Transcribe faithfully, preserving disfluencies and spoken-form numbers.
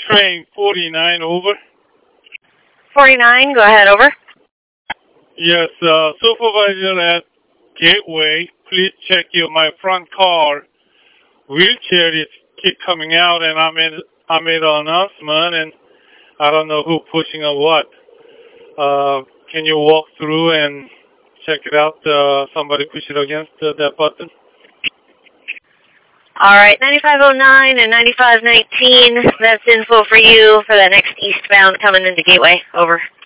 train forty-nine, over. forty-nine, go ahead, over. Yes, uh, supervisor at Gateway, please check your my front car. Wheelchair is keep coming out, and I made I made an announcement, and I don't know who pushing or what. Uh, can you walk through and check it out? Uh, somebody push it against uh, that button. All right, ninety-five oh nine and ninety-five nineteen, that's info for you for that next eastbound coming into Gateway. Over.